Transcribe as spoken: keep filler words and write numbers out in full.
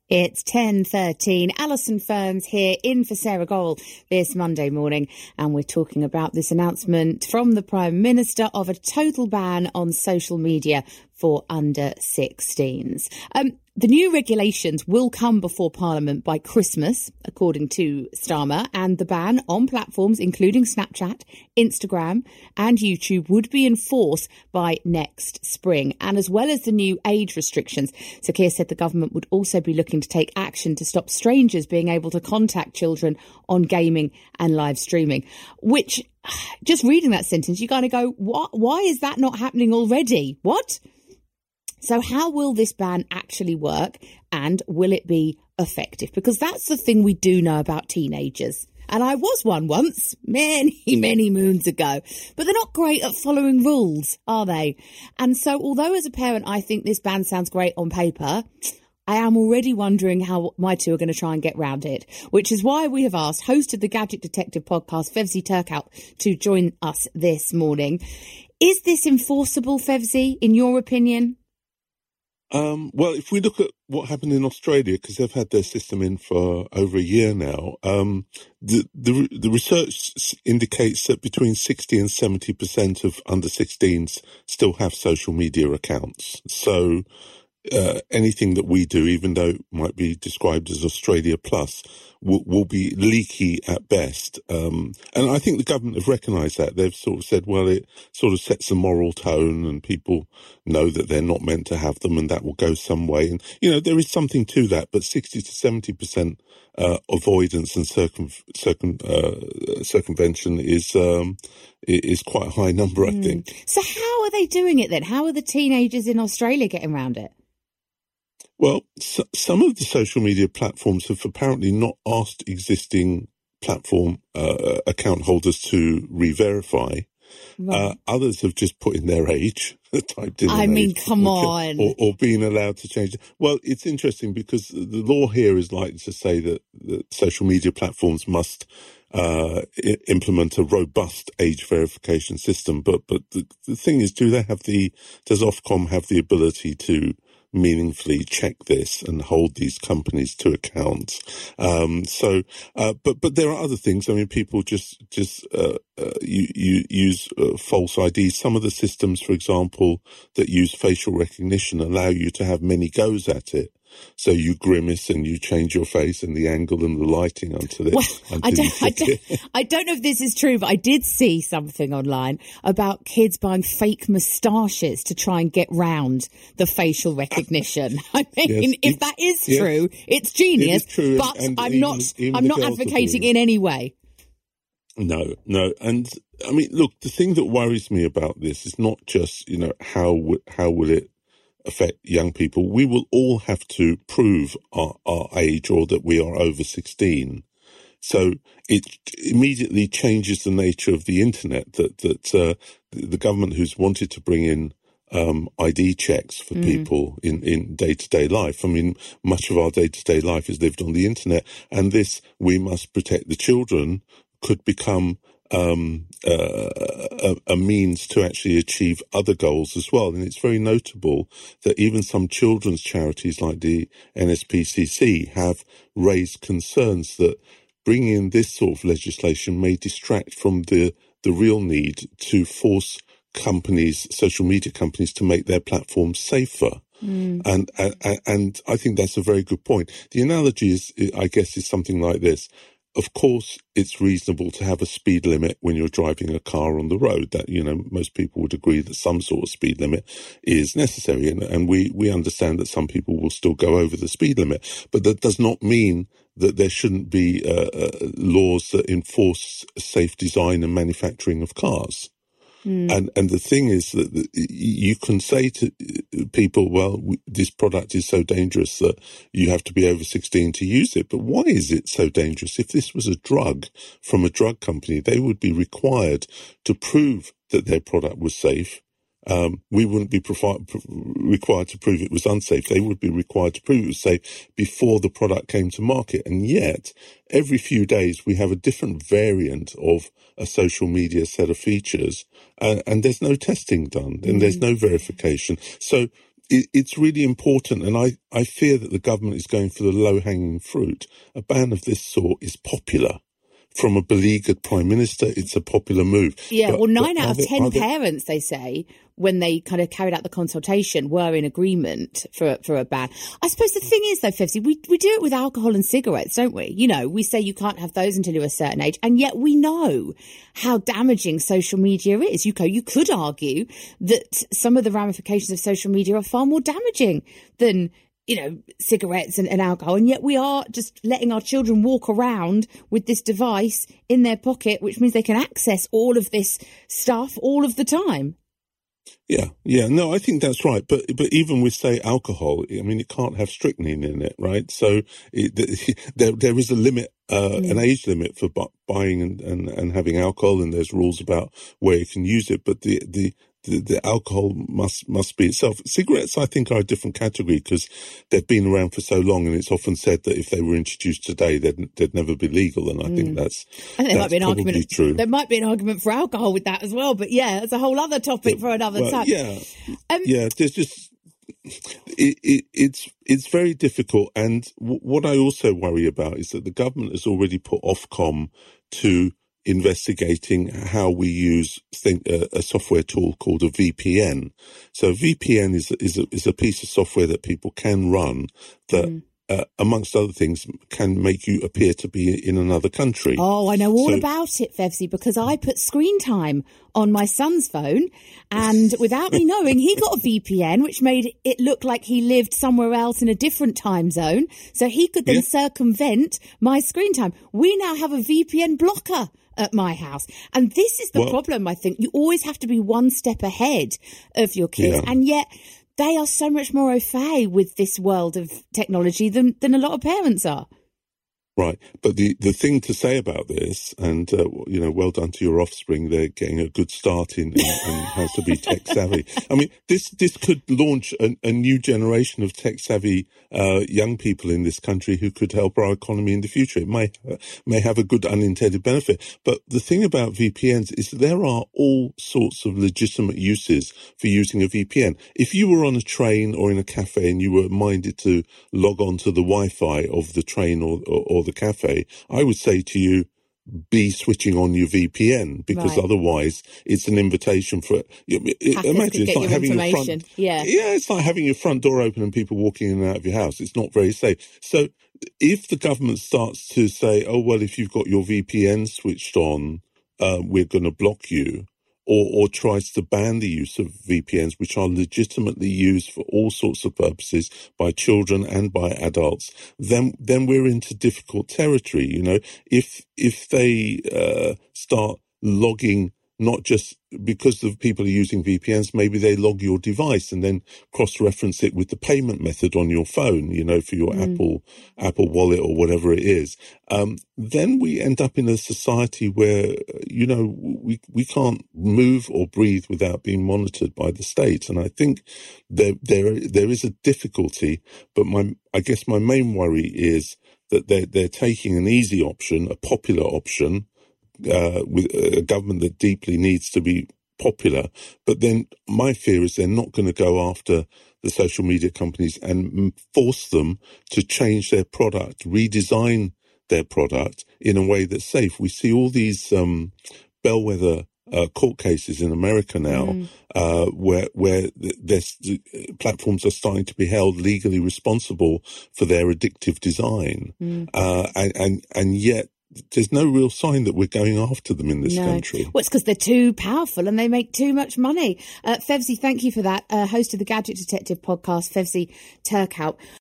It's ten thirteen. Alison Ferns here in for Sarah Goal this Monday morning, and we're talking about this announcement from the Prime Minister of a total ban on social media for under sixteens. Um, the new regulations will come before Parliament by Christmas, according to Starmer, and the ban on platforms including Snapchat, Instagram and YouTube would be in force by next spring. And as well as the new age restrictions, Sir Keir said the government would also be looking to take action to stop strangers being able to contact children on gaming and live streaming, which, just reading that sentence, you kind of go, what? Why is that not happening already? What? So how will this ban actually work, and will it be effective? Because that's the thing we do know about teenagers. And I was one once, many, many moons ago. But they're not great at following rules, are they? And so although as a parent I think this ban sounds great on paper, I am already wondering how my two are going to try and get round it, which is why we have asked host of the Gadget Detective podcast, Fevzi Turkout, to join us this morning. Is this enforceable, Fevzi, in your opinion? Um, well, if we look at what happened in Australia, because they've had their system in for over a year now, um, the, the the research indicates that between sixty and seventy percent of under sixteens still have social media accounts. So uh, anything that we do, even though it might be described as Australia Plus, will, will be leaky at best. Um, and I think the government have recognised that. They've sort of said, well, it sort of sets a moral tone and people know that they're not meant to have them and that will go some way. And, you know, there is something to that, but sixty to seventy percent uh, avoidance and circum, circum, uh, circumvention is, um, is quite a high number, I mm. think. So how are they doing it then? How are the teenagers in Australia getting around it? Well, so, some of the social media platforms have apparently not asked existing platform uh, account holders to re-verify. Right. Uh, others have just put in their age, typed in I mean, age, come or, on. Or, or being allowed to change it. Well, it's interesting because the law here is likely to say that, that social media platforms must uh, I- implement a robust age verification system. But but the, the thing is, do they have the, does Ofcom have the ability to meaningfully check this and hold these companies to account? Um, so, uh, but, but there are other things. I mean, people just, just, uh, uh you, you use uh, false I Ds. Some of the systems, for example, that use facial recognition allow you to have many goes at it. So you grimace and you change your face and the angle and the lighting until it. Well, until I don't, I don't, it. I don't know if this is true, but I did see something online about kids buying fake moustaches to try and get round the facial recognition. I mean, yes, if that is yes, true, it's genius. It is true, but and, and I'm even, not, even I'm not advocating in any way. No, no, and I mean, look, the thing that worries me about this is not just, you know, how w- how will it affect young people. We will all have to prove our, our age or that we are over sixteen. So it immediately changes the nature of the internet, that, that uh, the government who's wanted to bring in um, I D checks for mm. people in, in day-to-day life. I mean, much of our day-to-day life is lived on the internet, and this, we must protect the children, could become Um, uh, a, a means to actually achieve other goals as well. And it's very notable that even some children's charities like the N S P C C have raised concerns that bringing in this sort of legislation may distract from the, the real need to force companies, social media companies, to make their platforms safer. Mm. And, and, and I think that's a very good point. The analogy is, I guess, is something like this. Of course, it's reasonable to have a speed limit when you're driving a car on the road. That, you know, most people would agree that some sort of speed limit is necessary. And, and we, we understand that some people will still go over the speed limit. But that does not mean that there shouldn't be uh, uh, laws that enforce safe design and manufacturing of cars. Mm. And and the thing is that you can say to people, well, this product is so dangerous that you have to be over sixteen to use it. But why is it so dangerous? If this was a drug from a drug company, they would be required to prove that their product was safe. Um, we wouldn't be provi- required to prove it was unsafe. They would be required to prove it was safe before the product came to market. And yet, every few days, we have a different variant of a social media set of features, uh, and there's no testing done, and there's no verification. So it, it's really important, and I, I fear that the government is going for the low-hanging fruit. A ban of this sort is popular. From a beleaguered prime minister, it's a popular move. Yeah, but, well, nine but out of there, ten there... parents, they say, when they kind of carried out the consultation, were in agreement for for a ban. I suppose the thing is, though, Fevsy, we, we do it with alcohol and cigarettes, don't we? You know, we say you can't have those until you're a certain age, and yet we know how damaging social media is. You, you could argue that some of the ramifications of social media are far more damaging than, you know, cigarettes and, and alcohol. And yet we are just letting our children walk around with this device in their pocket, which means they can access all of this stuff all of the time. Yeah, yeah, no, I think that's right. But but even with, say, alcohol, I mean, it can't have strychnine in it, right? So it, there there is a limit, uh, mm. an age limit for bu- buying and, and, and having alcohol, and there's rules about where you can use it. But the the The, the alcohol must must be itself. Cigarettes, I think, are a different category because they've been around for so long, and it's often said that if they were introduced today, they'd, they'd never be legal. And I mm. think that's I think there that's might be an probably argument. True. There might be an argument for alcohol with that as well. But yeah, it's a whole other topic but, for another well, time. Yeah, um, yeah. There's just it, it, it's it's very difficult. And w- what I also worry about is that the government has already put Ofcom to investigating how we use think, uh, a software tool called a V P N. So V P N is is a, is a piece of software that people can run that, mm. uh, amongst other things, can make you appear to be in another country. Oh, I know all so, about it, Fevsy, because I put screen time on my son's phone, and without me knowing, he got a V P N, which made it look like he lived somewhere else in a different time zone, so he could then yeah. circumvent my screen time. We now have a V P N blocker at my house. And this is the well, problem, I think. You always have to be one step ahead of your kids. Yeah. And yet they are so much more au fait with this world of technology than, than a lot of parents are. Right. But the, the thing to say about this, and, uh, you know, well done to your offspring, they're getting a good start in, in, in how to be tech savvy. I mean, this, this could launch a, a new generation of tech savvy, uh, young people in this country who could help our economy in the future. It may, uh, may have a good unintended benefit. But the thing about V P Ns is there are all sorts of legitimate uses for using a V P N. If you were on a train or in a cafe and you were minded to log on to the Wi-Fi of the train or, or, or the cafe, I would say to you, be switching on your V P N, because right. otherwise it's an invitation for it, imagine it's like having your front yeah yeah it's like having your front door open and people walking in and out of your house. It's not very safe. So if the government starts to say, oh well, if you've got your V P N switched on, uh, we're going to block you, Or, or tries to ban the use of V P Ns, which are legitimately used for all sorts of purposes by children and by adults, then then we're into difficult territory. You know, if if they uh, start logging, not just because the people are using V P Ns, maybe they log your device and then cross-reference it with the payment method on your phone, you know, for your mm. Apple Apple Wallet or whatever it is. Um, then we end up in a society where, you know, we we can't move or breathe without being monitored by the state. And I think there there there is a difficulty, but my I guess my main worry is that they're they're taking an easy option, a popular option, Uh, with a government that deeply needs to be popular. But then my fear is they're not going to go after the social media companies and force them to change their product, redesign their product in a way that's safe. We see all these um, bellwether uh, court cases in America now, mm. uh, where where there's, platforms are starting to be held legally responsible for their addictive design, mm. uh, and, and and yet there's no real sign that we're going after them in this no. country. Well, it's because they're too powerful and they make too much money. Uh, Fevsy, thank you for that. Uh, host of the Gadget Detective podcast, Fevsy Turkout.